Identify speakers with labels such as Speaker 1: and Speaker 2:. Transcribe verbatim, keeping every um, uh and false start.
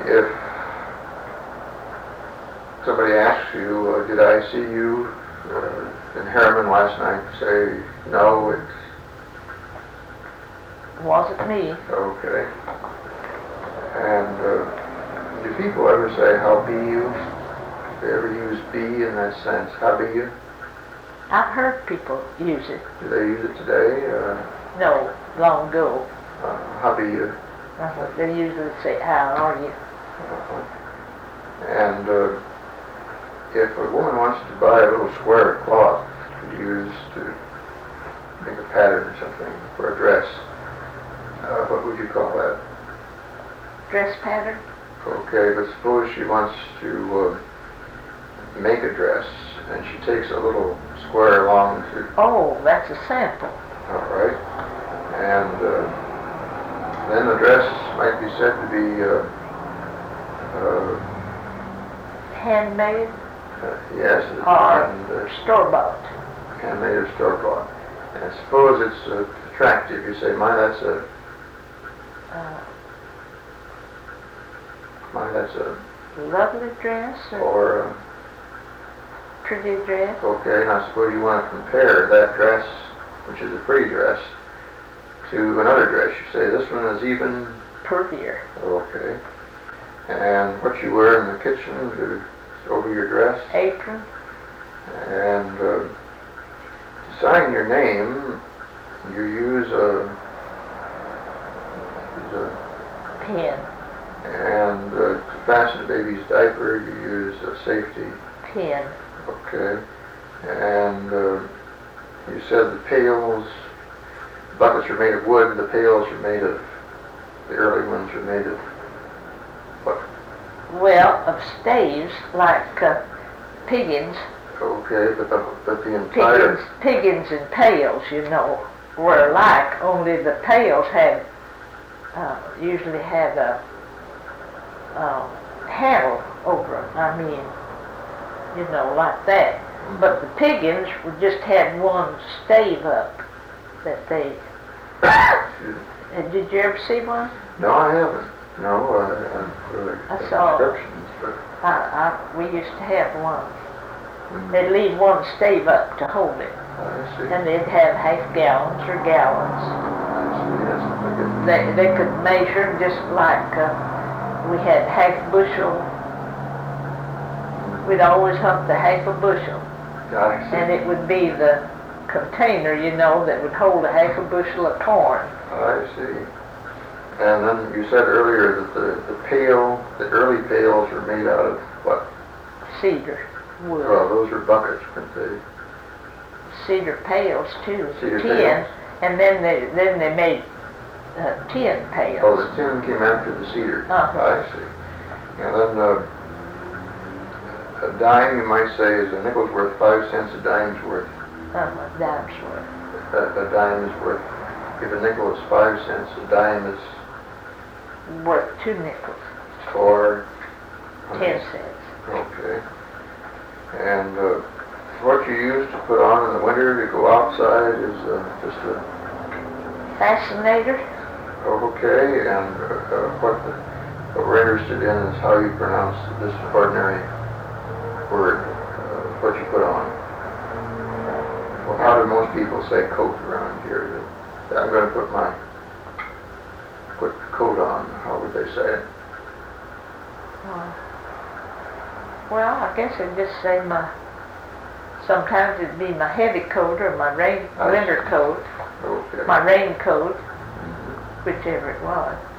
Speaker 1: if somebody asks you, uh, did I see you uh, in Harriman last night, say, no, it's...
Speaker 2: Wasn't me.
Speaker 1: Okay. And uh, do people ever say, how be you? Do they ever use be in that sense, how be you?
Speaker 2: I've heard people use it.
Speaker 1: Do they use it today? Uh,
Speaker 2: no, long ago.
Speaker 1: Uh, how be you?
Speaker 2: Uh-huh. They usually say, how are you?
Speaker 1: Uh-huh. And uh, if a woman wants to buy a little square of cloth to use to make a pattern or something for a dress, uh, what would you call that?
Speaker 2: Dress pattern?
Speaker 1: Okay, but suppose she wants to uh, make a dress and she takes a little square along to...
Speaker 2: Oh, that's a sample.
Speaker 1: All right. And uh, then the dress might be said to be uh, uh,
Speaker 2: handmade?
Speaker 1: Uh, yes.
Speaker 2: Or
Speaker 1: and, uh,
Speaker 2: store-bought?
Speaker 1: Handmade or store-bought. And suppose it's uh, attractive. You say, my, that's a...
Speaker 2: Uh,
Speaker 1: my, that's a...
Speaker 2: lovely dress? Or,
Speaker 1: or uh,
Speaker 2: pretty dress?
Speaker 1: Okay, now suppose you want to compare that dress, which is a pretty dress, to another dress. You say, this one is even...
Speaker 2: prettier.
Speaker 1: Okay. And what you wear in the kitchen to, over your dress?
Speaker 2: Apron.
Speaker 1: And uh, to sign your name, you use a, use a
Speaker 2: pen.
Speaker 1: And uh, to fasten a baby's diaper, you use a safety
Speaker 2: pin.
Speaker 1: Okay. And uh, you said the pails, buckets are made of wood, the pails are made of, the early ones are made of what?
Speaker 2: Well, of staves, like uh, piggins.
Speaker 1: Okay, but the, but the entire...
Speaker 2: Piggins, piggins and pails, you know, were alike, only the pails had, uh, usually had a uh, handle over them. I mean, you know, like that. But the piggins would just had one stave up that they... And did you ever see one?
Speaker 1: No, I haven't. No, I, I really
Speaker 2: I saw
Speaker 1: descriptions, but...
Speaker 2: I, I, we used to have one. They'd leave one stave up to hold it.
Speaker 1: I see.
Speaker 2: And they'd have half gallons or gallons.
Speaker 1: I see, that's what I get.
Speaker 2: They, they could measure just like uh, we had half bushel. We'd always hump the half a bushel.
Speaker 1: I see.
Speaker 2: And it would be the container, you know, that would hold a half a bushel of corn.
Speaker 1: I see. And then you said earlier that the, the pail, the early pails were made out of what?
Speaker 2: Cedar wood.
Speaker 1: Well, those were buckets, weren't they?
Speaker 2: Cedar pails too.
Speaker 1: Cedar
Speaker 2: tin,
Speaker 1: pails.
Speaker 2: and then they then they made uh, tin pails.
Speaker 1: Oh, the tin came after the cedar.
Speaker 2: Uh-huh.
Speaker 1: I see. And then uh, a dime, you might say, is a nickel's worth, five cents a dime's worth.
Speaker 2: Uh-huh, dime's worth.
Speaker 1: A, a dime is worth, if a nickel is five cents, a dime is
Speaker 2: Worth two nickels.
Speaker 1: four.
Speaker 2: Ten cents.
Speaker 1: Okay. And uh, what you use to put on in the winter to go outside is uh, just a...
Speaker 2: Fascinator.
Speaker 1: Okay, and uh, uh, what, the, what we're interested in is how you pronounce this ordinary word, uh, what you put on. Well, how do most people say coat around here? I'm going to put my put coat on. How would they say it?
Speaker 2: Uh, well, I guess I'd just say my, sometimes it'd be my heavy coat or my rain, winter coat,
Speaker 1: Okay.
Speaker 2: my raincoat,
Speaker 1: Mm-hmm.
Speaker 2: whichever it was.